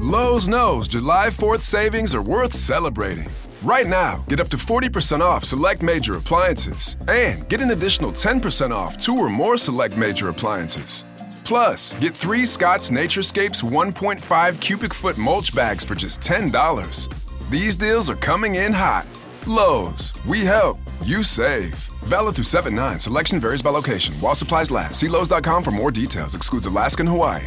Lowe's knows July 4th savings are worth celebrating. Right now, get up to 40% off select major appliances and get an additional 10% off 2 or more select major appliances. Plus, get 3 Scott's Naturescapes 1.5 cubic foot mulch bags for just $10. These deals are coming in hot. Lowe's, we help, you save. Valid through 7/9. Selection varies by location. While supplies last. See Lowe's.com for more details. Excludes Alaska and Hawaii.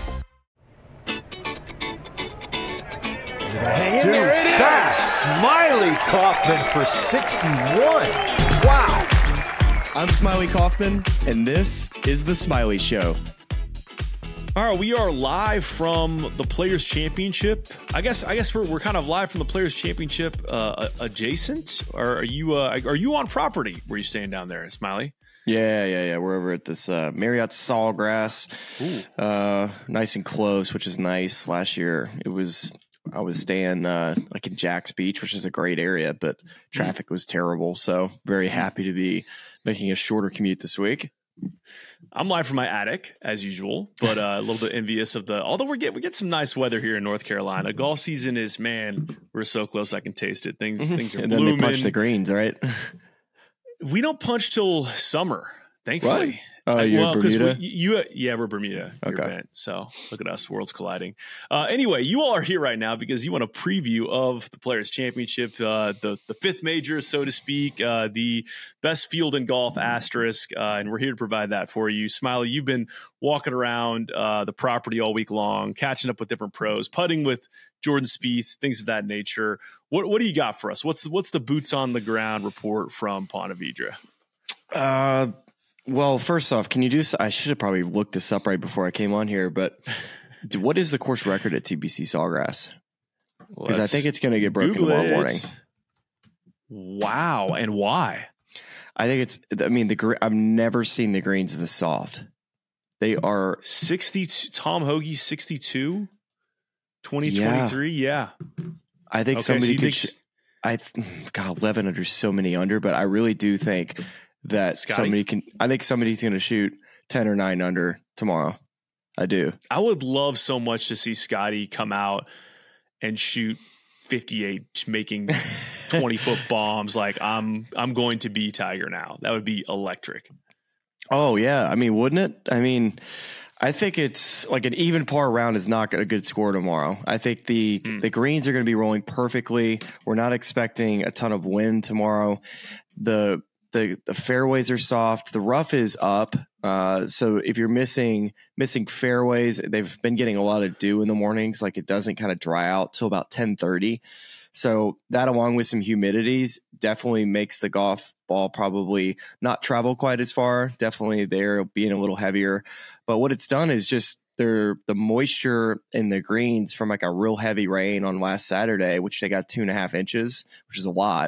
Hang in there, it is. That's Smiley Kaufman for 61. Wow. I'm Smiley Kaufman, and this is The Smiley Show. All right, we are live from the Players' Championship. I guess we're kind of live from the Players' Championship adjacent. Or are you on property? Where you staying down there, Smiley? Yeah. We're over at this Marriott Sawgrass. Nice and close, which is nice. Last year, I was staying like in Jack's Beach, which is a great area, but traffic was terrible. So very happy to be making a shorter commute this week. I'm live from my attic as usual, but a little bit envious of although we get some nice weather here in North Carolina. Golf season is, man, we're so close. I can taste it. Things are and then blooming. they punch the greens, right? We don't punch till summer, thankfully. What? Oh, you're Bermuda? We're Bermuda. Okay. You're bent. So look at us, worlds colliding. Anyway, you all are here right now because you want a preview of the Players' Championship, the fifth major, so to speak, the best field in golf asterisk, and we're here to provide that for you. Smiley, you've been walking around the property all week long, catching up with different pros, putting with Jordan Spieth, things of that nature. What do you got for us? What's the boots on the ground report from Ponte Vedra? Well, first off, I should have probably looked this up right before I came on here, but what is the course record at TPC Sawgrass? Because I think it's going to get broken tomorrow morning. Wow. And why? I think I've never seen the greens this soft. They are 62. Tom Hoagie, 62, 2023. Yeah. I think somebody could. God, 11 under so many under, but I really do think that somebody's going to shoot 10 or 9 under tomorrow. I do. I would love so much to see Scotty come out and shoot 58, making 20-foot bombs. Like I'm going to be Tiger now. That would be electric. Oh yeah. I mean, wouldn't it? I mean, I think it's like an even par round is not a good score tomorrow. I think the greens are going to be rolling perfectly. We're not expecting a ton of wind tomorrow. The fairways are soft. The rough is up. So if you're missing fairways, they've been getting a lot of dew in the mornings. Like it doesn't kind of dry out till about 10:30. So that, along with some humidities, definitely makes the golf ball probably not travel quite as far. Definitely there being a little heavier. But what it's done is just the moisture in the greens from like a real heavy rain on last Saturday, which they got 2.5 inches, which is a lot.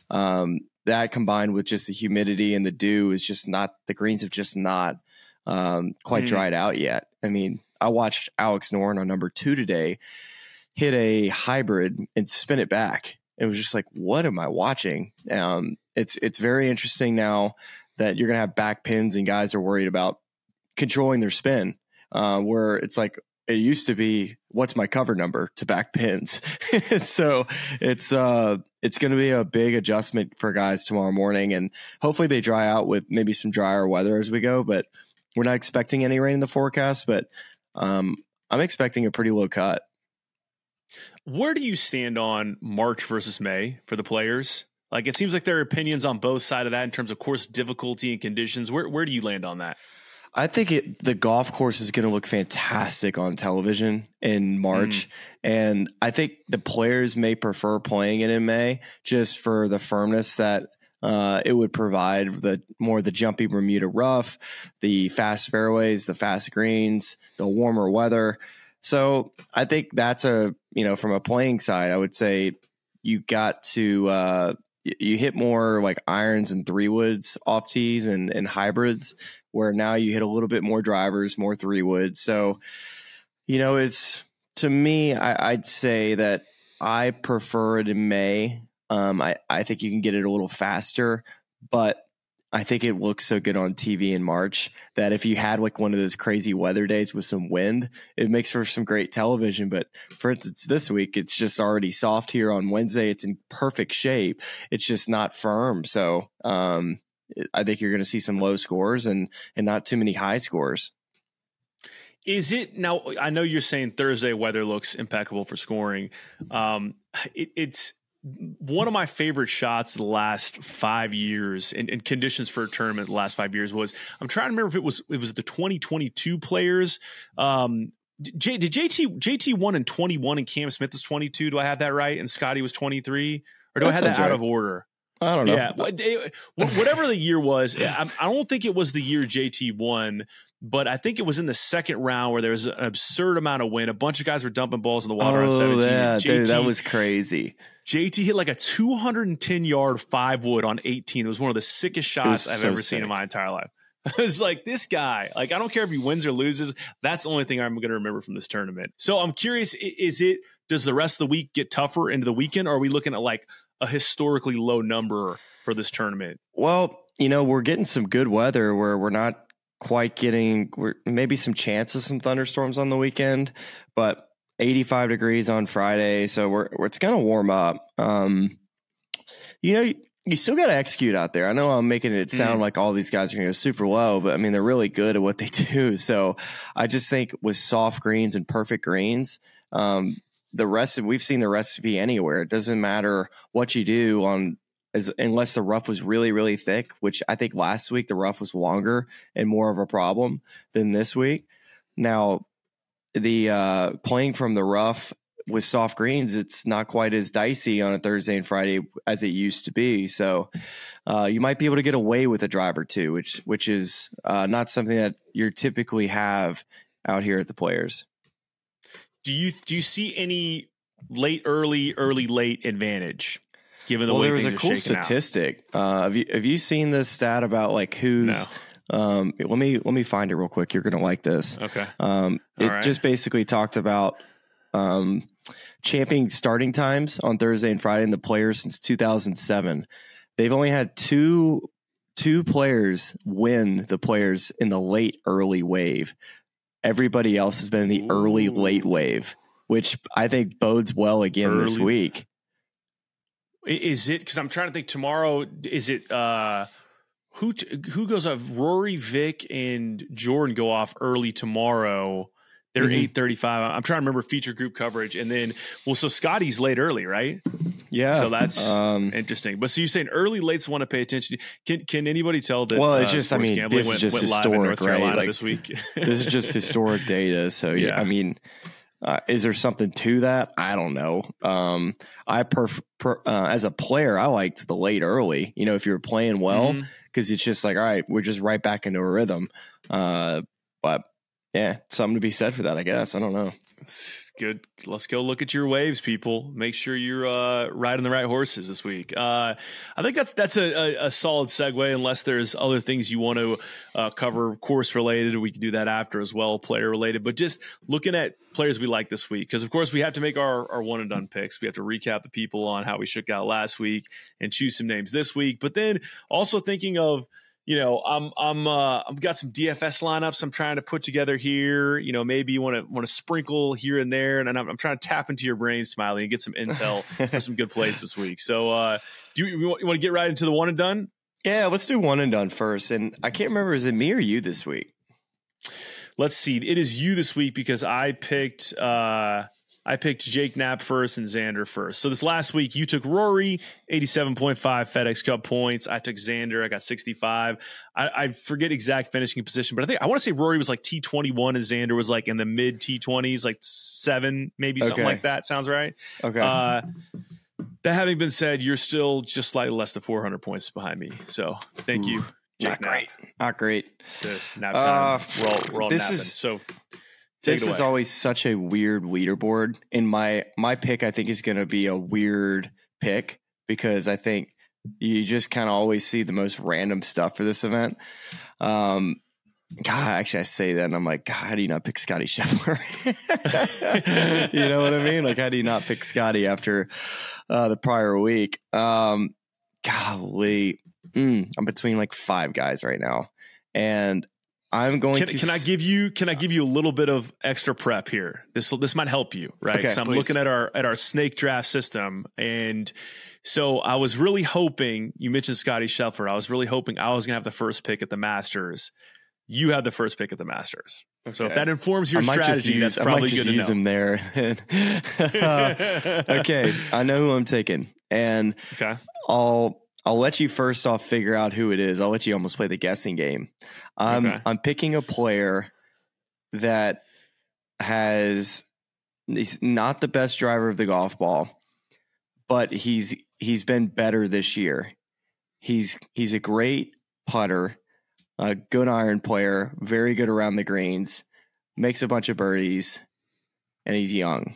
That combined with just the humidity and the dew is just not, the greens have just not quite dried out yet. I mean, I watched Alex Noren on number 2 today hit a hybrid and spin it back. It was just like, what am I watching? It's very interesting now that you're going to have back pins and guys are worried about controlling their spin, where it's like, it used to be, what's my cover number to back pins? So it's going to be a big adjustment for guys tomorrow morning, and hopefully they dry out with maybe some drier weather as we go, but we're not expecting any rain in the forecast, but I'm expecting a pretty low cut. Where do you stand on March versus May for the players? Like, it seems like there are opinions on both sides of that in terms of course difficulty and conditions. Where do you land on that? I think the golf course is going to look fantastic on television in March. And I think the players may prefer playing it in May just for the firmness that it would provide, the jumpy Bermuda rough, the fast fairways, the fast greens, the warmer weather. So I think that's from a playing side, I would say you got to, you hit more like irons and 3-woods off tees and hybrids, where now you hit a little bit more drivers, more 3-woods. So, it's, to me, I'd say that I prefer it in May. I think you can get it a little faster, but I think it looks so good on TV in March that if you had like one of those crazy weather days with some wind, it makes for some great television. But for instance, this week, it's just already soft here on Wednesday. It's in perfect shape. It's just not firm. So I think you're going to see some low scores and not too many high scores. Is it now? I know you're saying Thursday weather looks impeccable for scoring. It's one of my favorite shots the last 5 years and conditions for a tournament the last 5 years was, I'm trying to remember if it was the 2022 players. Did JT won in 21 and Cam Smith was 22? Do I have that right? And Scotty was 23, or do I have that out of order? I don't know. Yeah, whatever the year was, I don't think it was the year JT won, but I think it was in the second round where there was an absurd amount of wind. A bunch of guys were dumping balls in the water on 17. Yeah, dude, that was crazy. JT hit like a 210-yard 5-wood on 18. It was one of the sickest shots I've ever seen in my entire life. I was like, this guy, like, I don't care if he wins or loses. That's the only thing I'm going to remember from this tournament. So I'm curious, does the rest of the week get tougher into the weekend? Or are we looking at like a historically low number for this tournament? Well, we're getting some good weather where we're not quite getting maybe some chances, some thunderstorms on the weekend, but 85 degrees on Friday. So it's going to warm up. You still got to execute out there. I know I'm making it sound like all these guys are going to go super low, but I mean, they're really good at what they do. So I just think with soft greens and perfect greens, we've seen the recipe anywhere. It doesn't matter what you do unless the rough was really, really thick, which I think last week the rough was longer and more of a problem than this week. Now, the playing from the rough with soft greens, it's not quite as dicey on a Thursday and Friday as it used to be. So you might be able to get away with a drive or two, which is not something that you typically have out here at the Players. Do you see any late, early, late advantage? Given the way there was things a cool statistic. Have you seen this stat about like who's? No. Let me find it real quick. You're gonna like this. Okay. Just basically talked about champion starting times on Thursday and Friday in the Players since 2007. They've only had two players win the Players in the late early wave. Everybody else has been in the early late wave, which I think bodes well again this week. Is it, because I'm trying to think tomorrow, is it who goes off? Rory, Vic, and Jordan go off early tomorrow. They're 8:35. I'm trying to remember feature group coverage. And then, so Scotty's late early, right? Yeah. So that's interesting. But so you're saying early lates want to pay attention. Can anybody tell that? Well, it's just, this is just went historic, live in North Carolina right? this week. This is just historic data. So, yeah, I mean, is there something to that? I don't know. As a player, I liked the late early, if you're playing well, because it's just like, all right, we're just right back into a rhythm. But yeah, something to be said for that, I guess. I don't know. It's good. Let's go look at your waves, people. Make sure you're riding the right horses this week. I think that's a solid segue, unless there's other things you want to cover course related. We can do that after as well, player related. But just looking at players we like this week, because of course we have to make our one and done picks. We have to recap the people on how we shook out last week and choose some names this week. But then also thinking of, I've got some DFS lineups I'm trying to put together here. Maybe you want to sprinkle here and there, and I'm trying to tap into your brain, Smiley, and get some intel for some good plays this week. So, do you want to get right into the one and done? Yeah, let's do one and done first. And I can't remember, is it me or you this week? Let's see. It is you this week because I picked Jake Knapp first and Xander first. So this last week, you took Rory, 87.5 FedEx Cup points. I took Xander. I got 65. I forget exact finishing position, but I want to say Rory was like T21 and Xander was like in the mid T20s, like 7, maybe something like that. Sounds right. Okay. That having been said, you're still just slightly less than 400 points behind me. So thank you, Jake Knapp. Not great. Nap time. We're all napping. So this is always such a weird leaderboard. And my pick, I think, is going to be a weird pick because I think you just kind of always see the most random stuff for this event. God, actually, I say that and I'm like, God, how do you not pick Scotty Scheffler? You know what I mean? Like, how do you not pick Scotty after the prior week? Golly. I'm between like 5 guys right now, and I'm going to. Can I give you a little bit of extra prep here? This might help you, right? Okay, Because I'm looking at our snake draft system, and so I was really hoping you mentioned Scotty Scheffler. I was really hoping I was going to have the first pick at the Masters. You had the first pick at the Masters. Okay. So if that informs your strategy, that's probably good to know. Him there. Okay, I know who I'm taking, and okay. I'll let you first off figure out who it is. I'll let you almost play the guessing game. I'm picking a player that he's not the best driver of the golf ball, but he's been better this year. He's a great putter, a good iron player, very good around the greens, makes a bunch of birdies, and he's young.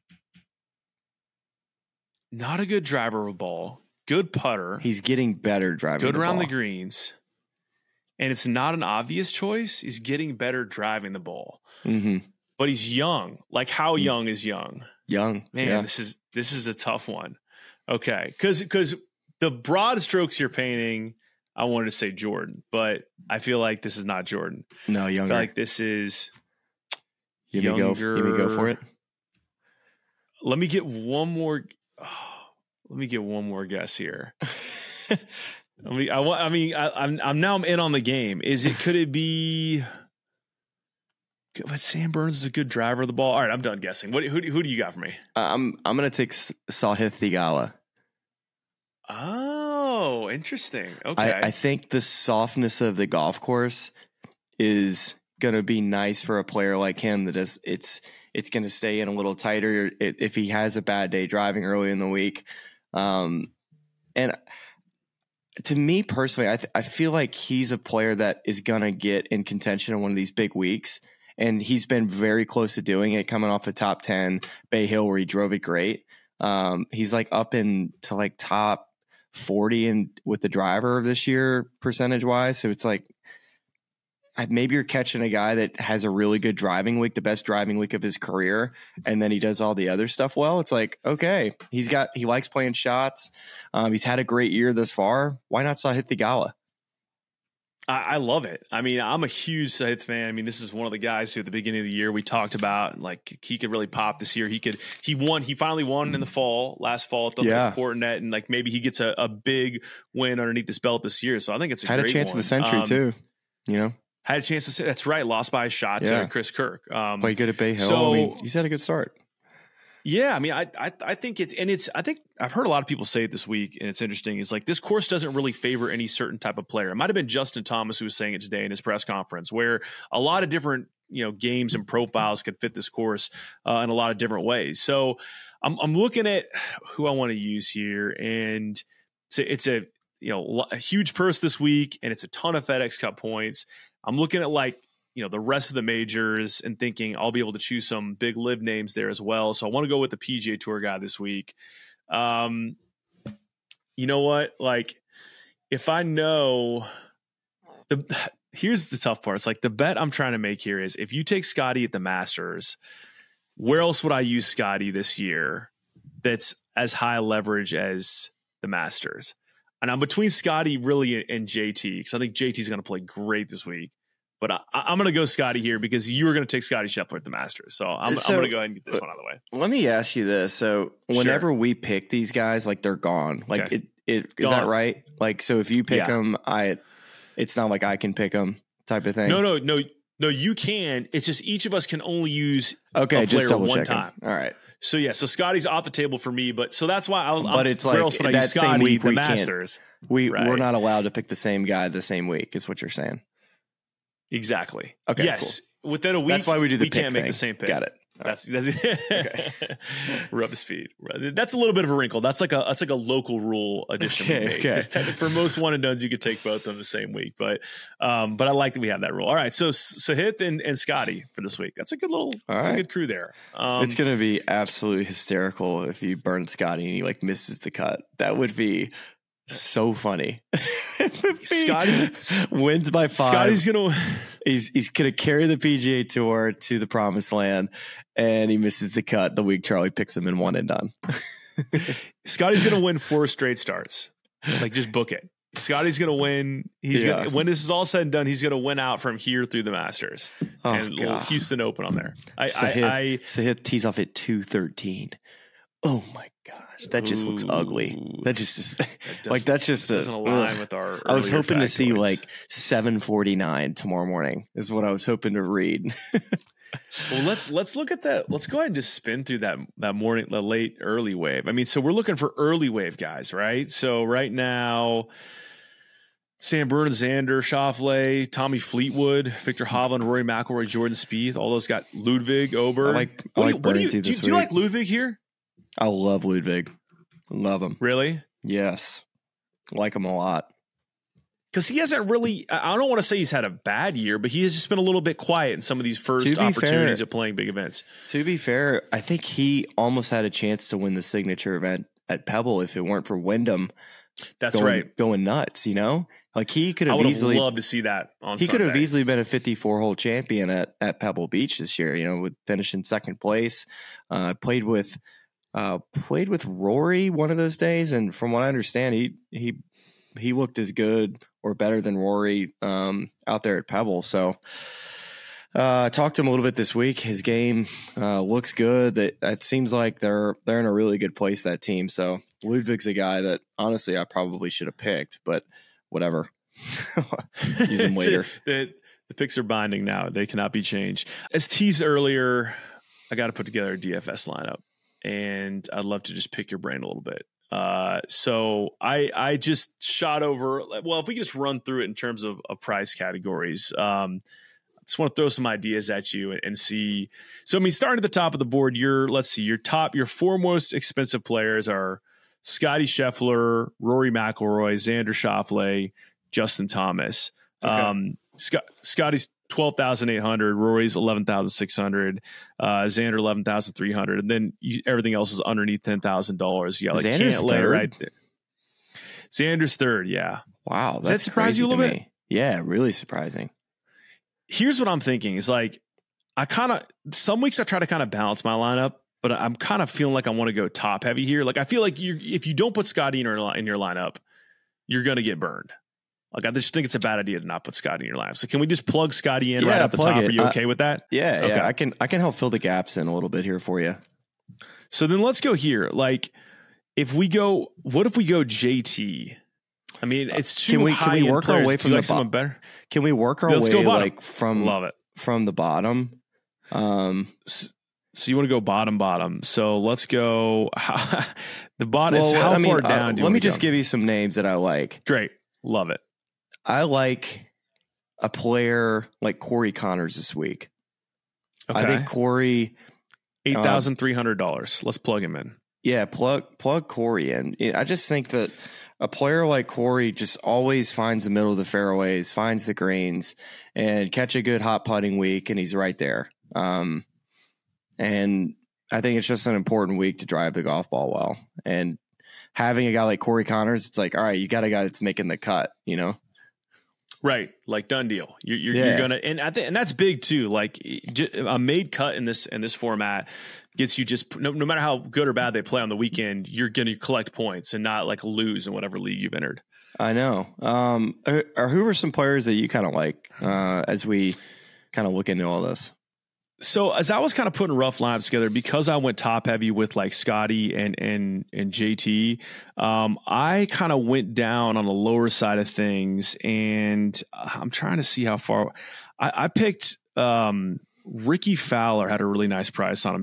Not a good driver of a ball. Good putter. He's getting better driving. Good around the greens. And it's not an obvious choice. He's getting better driving the ball. Mm-hmm. But he's young. Like how young is young? Young. Man, yeah. this is a tough one. Okay. Because the broad strokes you're painting, I wanted to say Jordan, but I feel like this is not Jordan. No, younger. I feel like this is younger. Let me go for it. Let me get one more. Let me get one more guess here. I'm now in on the game. Could it be? But Sam Burns is a good driver of the ball. All right, I'm done guessing. Who do you got for me? I'm gonna take Sahith Theegala. Oh, interesting. Okay, I think the softness of the golf course is gonna be nice for a player like him. It's gonna stay in a little tighter if he has a bad day driving early in the week. And to me personally, I feel like he's a player that is going to get in contention in one of these big weeks. And he's been very close to doing it, coming off the top 10 Bay Hill where he drove it great. He's like up into like top 40 and with the driver this year percentage wise. So it's like, maybe you're catching a guy that has a really good driving week, the best driving week of his career, and then he does all the other stuff well. It's like, okay, he likes playing shots. He's had a great year thus far. Why not Sahith Theegala? I love it. I mean, I'm a huge Sahith fan. I mean, this is one of the guys who at the beginning of the year we talked about, like he could really pop this year. He finally won in the last fall at the Fortinet, and like maybe he gets a big win underneath his belt this year. So I think it's had a chance of the century too, you know. Had a chance to say that's right. Lost by a shot to Chris Kirk. Played good at Bay Hill. So, I mean, he's had a good start. Yeah, I mean, I think I think I've heard a lot of people say it this week, and it's interesting. It's like this course doesn't really favor any certain type of player. It might have been Justin Thomas who was saying it today in his press conference, where a lot of different games and profiles could fit this course in a lot of different ways. So I'm looking at who I want to use here, and it's a huge purse this week, and it's a ton of FedEx Cup points. I'm looking at the rest of the majors and thinking I'll be able to choose some big live names there as well. So I want to go with the PGA Tour guy this week. You know what? Like if I know here's the tough part. It's like the bet I'm trying to make here is if you take Scotty at the Masters, where else would I use Scotty this year that's as high leverage as the Masters? And I'm between Scotty really and JT because I think JT is going to play great this week. But I'm going to go Scotty here because you were going to take Scotty Scheffler at the Masters. So I'm going to go ahead and get this one out of the way. Let me ask you this. So whenever we pick these guys, like they're gone. Like is that right? Like, so if you pick them, it's not like I can pick them type of thing. No, you can. It's just each of us can only use a just player one time. All right. So so Scotty's off the table for me, but so that's why it's like else would I use Scotty, same week the Masters. We're not allowed to pick the same guy the same week is what you're saying. Exactly. Okay. Yes. Cool. Within a week, that's why we do the we can't make thing. the same pick. Got it. That's okay. We're up to speed. That's a little bit of a wrinkle. That's like a local rule addition we made. Because for most one and dones, you could take both of them the same week. But I like that we have that rule. All right. So Sahith and Scotty for this week. That's a good that's a good crew there. It's going to be absolutely hysterical if you burn Scotty and he misses the cut. That would be so funny. Scotty wins by 5. Scotty's gonna he's gonna carry the PGA Tour to the promised land, and he misses the cut the week Charlie picks him in one and done. Scotty's gonna win 4 straight starts. Just book it. Scotty's going to win. He's gonna, when this is all said and done, he's going to win out from here through the Masters and little Houston Open on there. Sahith tees off at 213. Oh my gosh, that just looks ugly. That just doesn't align with our. I was hoping to see like 749 tomorrow morning. Is what I was hoping to read. Well, let's look at that. Let's go ahead and just spin through that morning, the late early wave. I mean, so we're looking for early wave guys, right? So right now, Sam Burns, Xander Schauffele, Tommy Fleetwood, Victor Hovland, Rory McIlroy, Jordan Spieth. All those got Ludwig, Ober. Do you like Ludwig here? I love Ludwig. Love him. Really? Yes. Like him a lot. Because he hasn't really, I don't want to say he's had a bad year, but he has just been a little bit quiet in some of these first opportunities of playing big events. To be fair, I think he almost had a chance to win the signature event at Pebble if it weren't for Wyndham. That's going nuts, you know? Like he could have easily loved to see that on He Sunday. could have easily been a 54-hole champion at Pebble Beach this year, you know, with finishing second place. Played with Rory one of those days, and from what I understand, he looked as good or better than Rory out there at Pebble. So I talked to him a little bit this week. His game looks good. It seems like they're in a really good place, that team. So Ludwig's a guy that honestly I probably should have picked, but whatever. Use him later. The picks are binding now. They cannot be changed. As teased earlier, I got to put together a DFS lineup, and I'd love to just pick your brain a little bit. So I just shot over. Well, if we can just run through it in terms of price categories, just want to throw some ideas at you and see. So, I mean, starting at the top of the board, your four most expensive players are Scotty Scheffler, Rory McIlroy, Xander Schauffele, Justin Thomas. Okay. Scotty's 12,800, Rory's 11,600, Xander 11,300, and then everything else is underneath $10,000. You got like Cantlay right there. Xander's third, yeah. Wow, does that surprise you a little bit? Yeah, really surprising. Here's what I'm thinking: is like some weeks I try to kind of balance my lineup, but I'm kind of feeling like I want to go top heavy here. Like I feel like if you don't put Scotty in your lineup, you're going to get burned. Like I just think it's a bad idea to not put Scotty in your lineup. So can we just plug Scotty in right at the top? Are you okay with that? Yeah, okay. Yeah. I can help fill the gaps in a little bit here for you. So then let's go here. Like what if we go JT? I mean, it's too high. Can we work our way from the bottom? Better? Can we work our way like from the bottom? So you want to go bottom. So let's go the bottom. Well, far down? Let me just give you some names that I like. Great, love it. I like a player like Corey Connors this week. Okay. I think Corey $8,300. Let's plug him in. Yeah, plug Corey in. I just think that a player like Corey just always finds the middle of the fairways, finds the greens, and catch a good hot putting week, and he's right there. And I think it's just an important week to drive the golf ball well. And having a guy like Corey Connors, it's like, all right, you got a guy that's making the cut, you know? Right. Like done deal. You're going to, and I think, and that's big too. Like a made cut in this format gets you just no matter how good or bad they play on the weekend, you're going to collect points and not like lose in whatever league you've entered. I know. Who are some players that you kind of like as we kind of look into all this? So as I was kind of putting rough lineups together, because I went top heavy with like Scotty and JT, I kind of went down on the lower side of things, and I'm trying to see how far I picked. Ricky Fowler had a really nice price on him,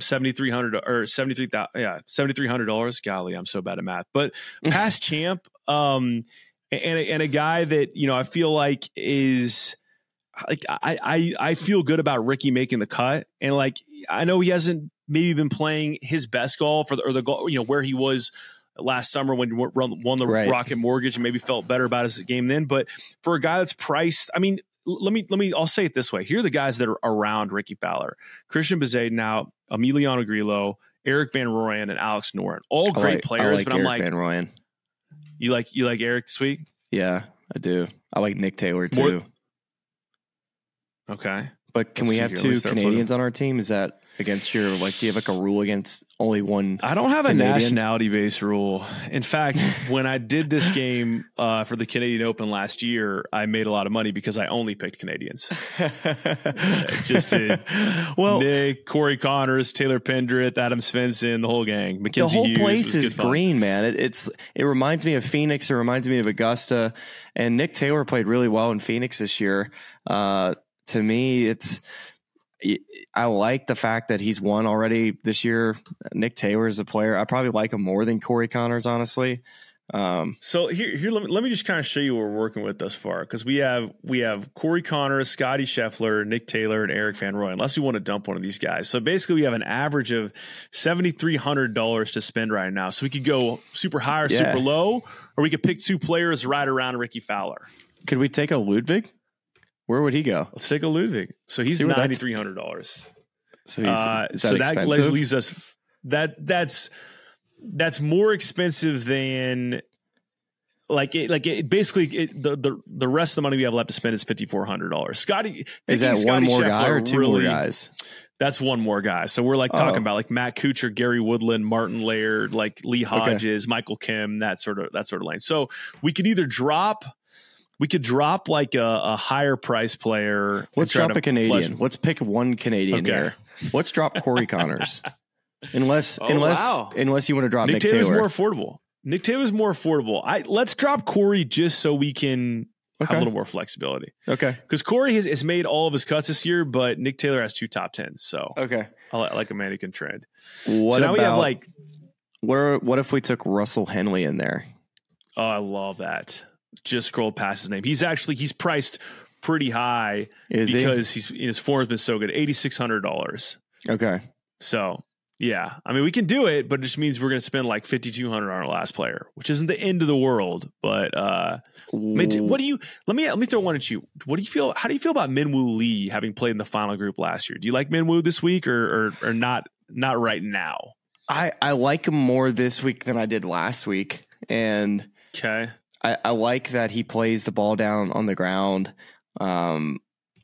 $7,300. Golly, I'm so bad at math, but past champ, and a guy that I feel like is. Like I feel good about Ricky making the cut, and like I know he hasn't maybe been playing his best golf or the golf where he was last summer when he won the Rocket Mortgage and maybe felt better about his game then. But for a guy that's priced, I mean, I'll say it this way: here are the guys that are around Ricky Fowler: Christian Bezuidenhout, Emiliano Grillo, Eric Van Rooyen, and Alex Noren. All great players, but I'm like Van Rooyen. You like Eric this week? Yeah, I do. I like Nick Taylor too. Okay. But can we have two Canadians on our team? Is that against your, like, do you have like a rule against only one? I don't have Canadian? a nationality-based rule. In fact, when I did this game for the Canadian Open last year, I made a lot of money because I only picked Canadians. Just did. Well, Nick, Corey Connors, Taylor Pendrith, Adam Svensson, the whole gang. Mackenzie the whole Hughes place is fun. green, man. It reminds me of Phoenix. It reminds me of Augusta. And Nick Taylor played really well in Phoenix this year. To me, I like the fact that he's won already this year. Nick Taylor is a player. I probably like him more than Corey Connors, honestly. So here, let me just kind of show you what we're working with thus far, because we have Corey Connors, Scotty Scheffler, Nick Taylor, and Eric Van Rooyen. Unless we want to dump one of these guys, so basically we have an average of $7,300 to spend right now. So we could go super high or super low, or we could pick two players right around Ricky Fowler. Could we take a Ludwig? Where would he go? Let's take a Ludwig. So he's $9,300. So that leaves us that's more expensive than basically the rest of the money we have left to spend is $5,400. Scotty, is that one more guy or two more guys? That's one more guy. So we're talking about like Matt Kuchar, Gary Woodland, Martin Laird, like Lee Hodges, Michael Kim, that sort of lane. So we could either drop like a higher price player. Let's drop a Canadian. Let's pick one Canadian here. Let's drop Corey Connors. Unless you want to drop Nick Taylor. More affordable. Nick Taylor's more affordable. Let's drop Corey just so we can have a little more flexibility. Okay. Because Corey has made all of his cuts this year, but Nick Taylor has 2 top 10s. So I like a mannequin trend. What if we took Russell Henley in there? Oh, I love that. Just scrolled past his name. He's priced pretty high because his form has been so good. $8,600. Okay. So yeah, I mean, we can do it, but it just means we're going to spend like $5,200 on our last player, which isn't the end of the world. But let me throw one at you. What do you feel? How do you feel about Minwoo Lee having played in the final group last year? Do you like Minwoo this week or not? Not right now. I like him more this week than I did last week, and I like that he plays the ball down on the ground. Well,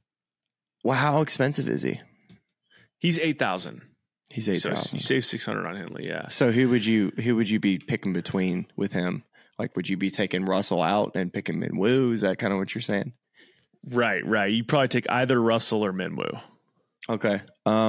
how expensive is he? He's $8,000. He's $8,000. So you save $600 on Henley, yeah. So who would you be picking between with him? Like, would you be taking Russell out and picking Minwoo? Is that kind of what you're saying? Right. You'd probably take either Russell or Minwoo. Okay.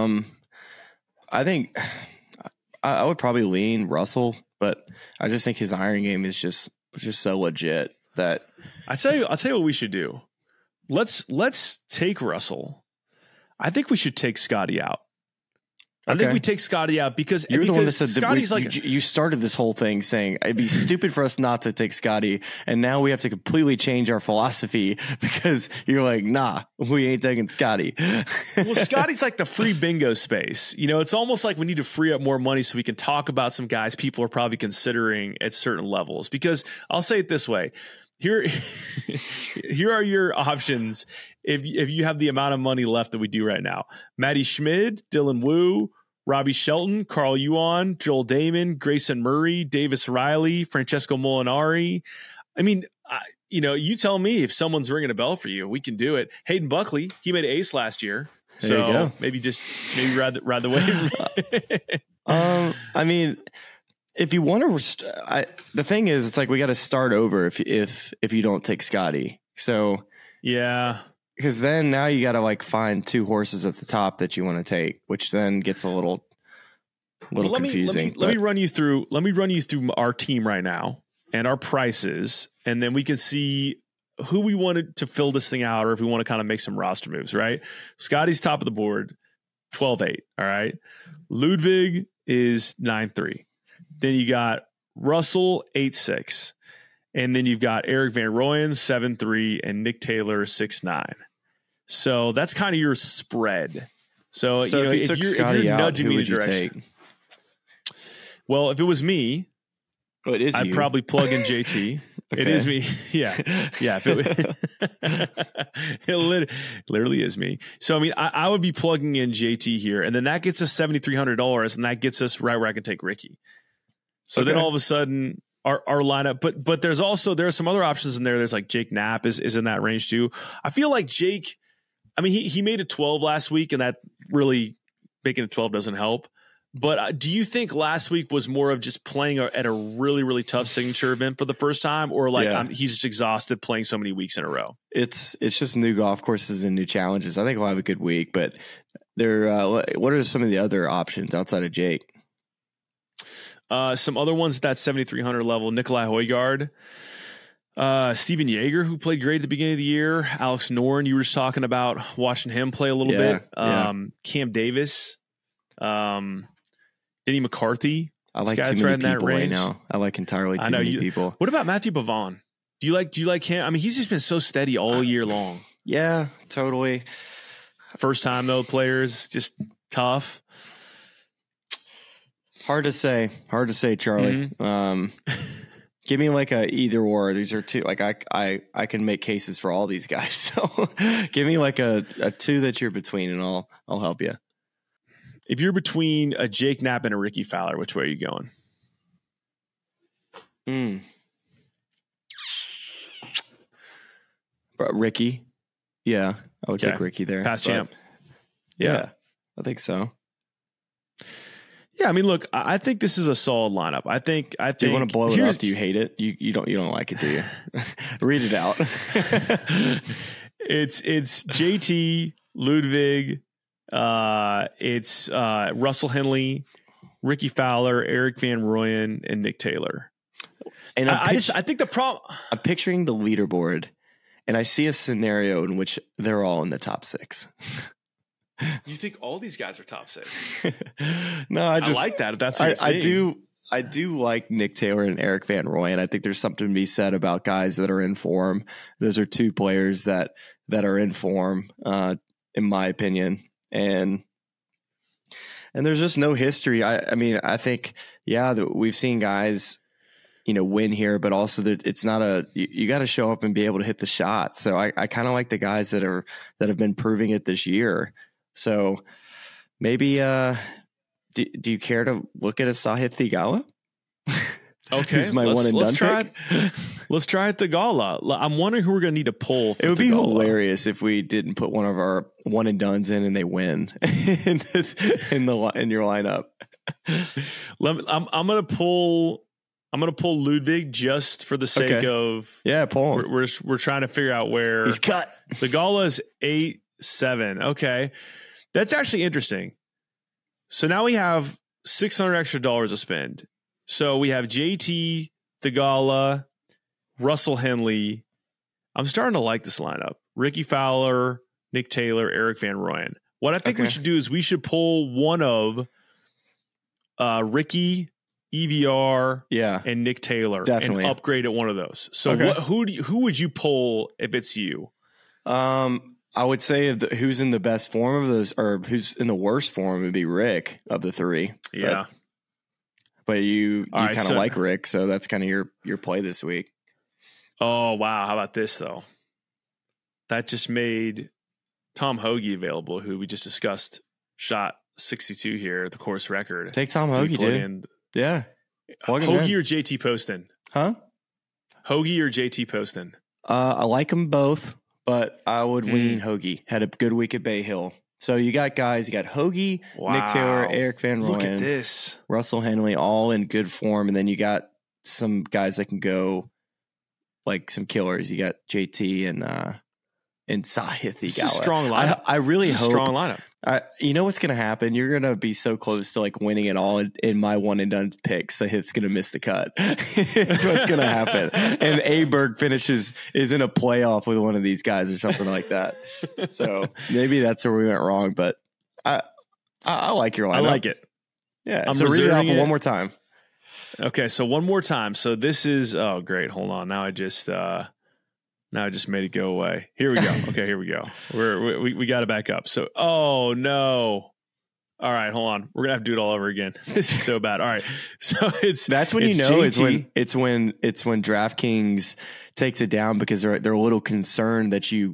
I think I would probably lean Russell, but I just think his iron game is just so legit that I'll tell you what we should do. Let's take Russell. I think we should take Scotty out. I think we take Scotty out because you're the one that said Scotty's you started this whole thing saying it'd be stupid for us not to take Scotty, and now we have to completely change our philosophy because you're like, nah, we ain't taking Scotty. Well, Scotty's like the free bingo space. You know, it's almost like we need to free up more money so we can talk about some guys people are probably considering at certain levels. Because I'll say it this way. Here are your options if you have the amount of money left that we do right now. Matty Schmid, Dylan Wu, Robbie Shelton, Carl Yuan, Joel Damon, Grayson Murray, Davis Riley, Francesco Molinari. I mean, you tell me if someone's ringing a bell for you. We can do it. Hayden Buckley, he made ace last year. There you go. maybe ride the wave. I mean, if you want to, the thing is, it's like we got to start over if you don't take Scotty. So yeah, because then now you got to like find 2 horses at the top that you want to take, which then gets a little confusing. Let me run you through our team right now and our prices, and then we can see who we wanted to fill this thing out, or if we want to kind of make some roster moves. Right, Scotty's top of the board, 12-8. All right, Ludwig is 9-3. Then you got Russell 8-6, and then you've got Eric Van Rooyen 7-3, and Nick Taylor 6-9. So that's kind of your spread. So if you're nudging me in a direction. Well, if it was me, I'd probably plug in JT. Okay. It is me. Yeah. It literally is me. So, I mean, I would be plugging in JT here, and then that gets us $7,300, and that gets us right where I can take Ricky. So then all of a sudden our lineup, but there are some other options in there. There's like Jake Knapp is in that range too. I feel like Jake I mean, he made it 12 last week, and that really making it 12 doesn't help. But do you think last week was more of just playing at a really, really tough signature event for the first time, or he's just exhausted playing so many weeks in a row? It's just new golf courses and new challenges. I think we'll have a good week, but what are some of the other options outside of Jake? Some other ones at that 7,300 level: Nikolai Højgaard, Steven Yeager, who played great at the beginning of the year, Alex Noren, you were just talking about watching him play a little bit. Cam Davis, Denny McCarthy. I like too many people right now. I like entirely too many people. What about Matthew Pavon? Do you like him? I mean, he's just been so steady all year long. Yeah, totally. First time though, players just tough. Hard to say, Charlie. Mm-hmm. Give me like a either or. These are two. Like I can make cases for all these guys. So give me like a two that you're between, and I'll help you. If you're between a Jake Knapp and a Ricky Fowler, which way are you going? Ricky. Yeah, I would take Ricky there. Past champ. Yeah, I think so. Yeah, I mean, look, I think this is a solid lineup. I think. Do you want to blow it up? Do you hate it? You don't like it, do you? Read it out. It's JT, Ludwig. It's Russell Henley, Ricky Fowler, Eric Van Rooyen, and Nick Taylor. And I think the problem. I'm picturing the leaderboard, and I see a scenario in which they're all in the top 6. You think all these guys are top 6? No, I like that. If that's what I do like Nick Taylor and Eric Van Rooyen. I think there's something to be said about guys that are in form. Those are two players that are in form, in my opinion. And there's just no history. I mean, I think, we've seen guys, win here, but also that it's not you got to show up and be able to hit the shot. So I kind of like the guys that have been proving it this year. So maybe, do you care to look at a Sahith Theegala? Okay, who's my one and done pick? Let's try it, Theegala. I'm wondering who we're going to need to pull. It would be hilarious if we didn't put one of our one and dones in and they win in your lineup. I'm going to pull Ludwig just for the sake of pull him. We're trying to figure out where he's cut. Theegala is 8-7. Okay, that's actually interesting. So now we have $600 extra to spend. So we have JT, Theegala, Russell Henley. I'm starting to like this lineup. Ricky Fowler, Nick Taylor, Eric Van Rooyen. What I think we should do is we should pull one of Ricky, EVR, and Nick Taylor, definitely, and upgrade at one of those. So who would you pull if it's you? I would say who's in the best form of those, or who's in the worst form would be Rick of the three. Yeah. But you kind of like Rick, so that's kind of your play this week. Oh, wow. How about this, though? That just made Tom Hoge available, who we just discussed, shot 62 here, the course record. Take Tom Hoge, dude. Yeah. Hoge or JT Poston? Huh? Hoge or JT Poston? I like them both, but I would lean Hoge. Had a good week at Bay Hill. So you got guys, you got Hoge, Nick Taylor, Eric Van Rooyen, look at this, Russell Henley, all in good form. And then you got some guys that can go like some killers. You got JT and Sahith Theegala. It's a strong lineup. I really hope. Strong lineup. You know what's going to happen? You're going to be so close to like winning it all in my one and done pick. Sahith's going to miss the cut. That's what's going to happen. And Aberg is in a playoff with one of these guys or something like that. So maybe that's where we went wrong. But I like your lineup. I like it. Yeah. So read it off one more time. Okay. So one more time. So this is great. Hold on. Now I just made it go away. Here we go. Okay, here we go. We got to back up. So, oh no. All right, hold on. We're gonna have to do it all over again. This is so bad. All right, so that's when JT. it's when DraftKings takes it down because they're a little concerned that you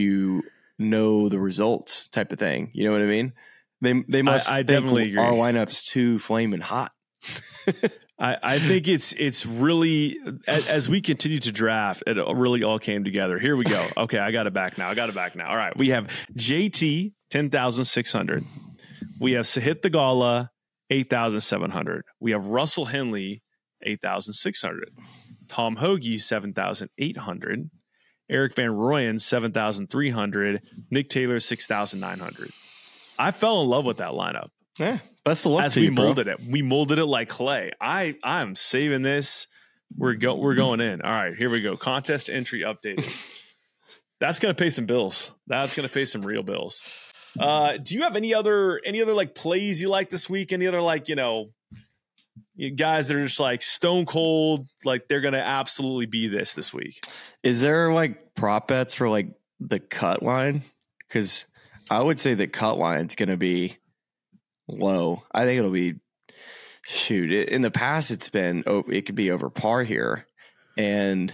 know the results type of thing. You know what I mean? They must. I definitely agree. Our lineup's too flaming hot. I think it's really, as we continue to draft, it really all came together. Here we go. Okay, I got it back now. All right, we have JT 10,600. We have Sahith Theegala 8,700. We have Russell Henley 8,600. Tom Hoagie 7,800. Eric Van Rooyen 7,300. Nick Taylor 6,900. I fell in love with that lineup. Yeah, best of luck as to we you, molded it. We molded it like clay. I'm saving this. We're going in. All right, here we go. Contest entry updated. That's gonna pay some bills. That's gonna pay some real bills. Do you have any other like plays you like this week? Any other like guys that are just like stone cold, like they're gonna absolutely be this week? Is there like prop bets for like the cut line? Because I would say the cut line's gonna be low. I think it'll be in the past it's been it could be over par here, and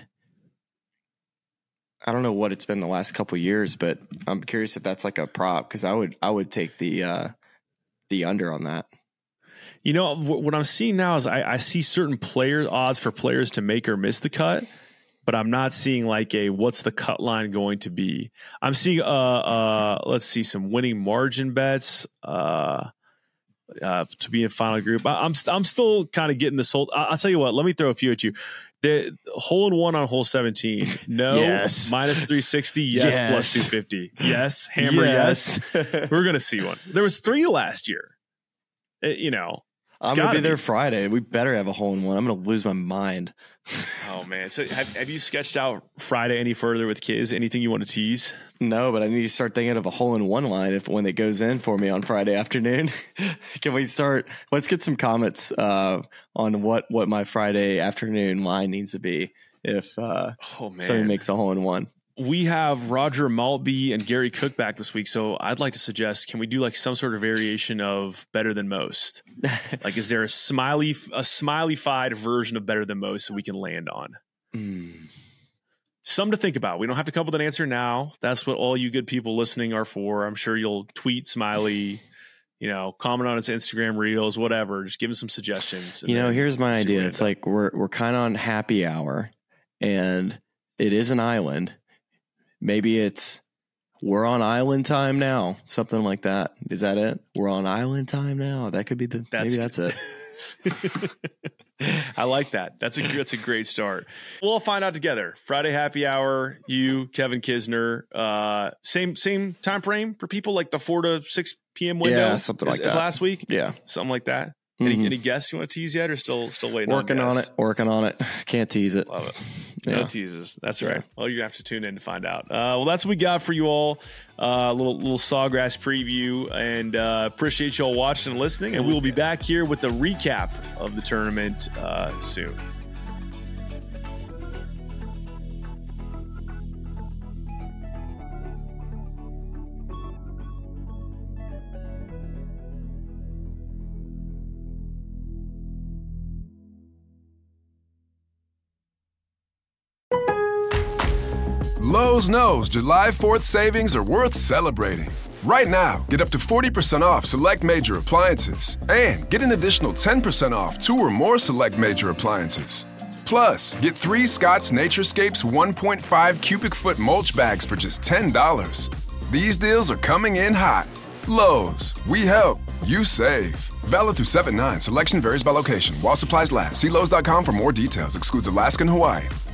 I don't know what it's been the last couple of years, but I'm curious if that's like a prop, because I would take the under on that. You know, what I'm seeing now is I see certain odds for players to make or miss the cut, but I'm not seeing like what's the cut line going to be. I'm seeing let's see, some winning margin bets to be in final group. I'm still kind of getting this whole. I'll tell you what. Let me throw a few at you. The hole in one on hole 17. No. Yes. Minus 360. Yes. Plus 250. Yes. Hammer. Yes. We're gonna see one. There was 3 last year. I'm gonna be there Friday. We better have a hole in one. I'm gonna lose my mind. Oh man! So have you sketched out Friday any further with kids? Anything you want to tease? No, but I need to start thinking of a hole in one line when it goes in for me on Friday afternoon. Can we start? Let's get some comments on what my Friday afternoon line needs to be if somebody makes a hole in one. We have Roger Maltby and Gary Cook back this week, so I'd like to suggest, can we do like some sort of variation of better than most? Like, is there a smiley-fied version of better than most that we can land on? Something to think about. We don't have to come up with an answer now. That's what all you good people listening are for. I'm sure you'll tweet Smiley, comment on his Instagram reels, whatever. Just give him some suggestions. Here's my idea. It's like we're kind of on happy hour, and it is an island. Maybe it's we're on island time now, something like that. Is that it? We're on island time now. That could be maybe that's it. I like that. That's a great start. We'll all find out together. Friday happy hour. You, Kevin Kisner. Same time frame for people, like the 4 to 6 p.m. window. Yeah, something like that. As last week. Yeah, something like that. Any guests you want to tease yet, or still waiting? Working on it. Can't tease it. Love it. No teases. That's right. Well, you have to tune in to find out. Well, that's what we got for you all. Little Sawgrass preview, and appreciate you all watching and listening. And we will be back here with the recap of the tournament soon. Lowe's knows July 4th savings are worth celebrating. Right now, get up to 40% off select major appliances and get an additional 10% off 2 or more select major appliances. Plus, get 3 Scott's Naturescapes 1.5 cubic foot mulch bags for just $10. These deals are coming in hot. Lowe's, we help, you save. Valid through 7/9. Selection varies by location. While supplies last. See Lowe's.com for more details. Excludes Alaska and Hawaii.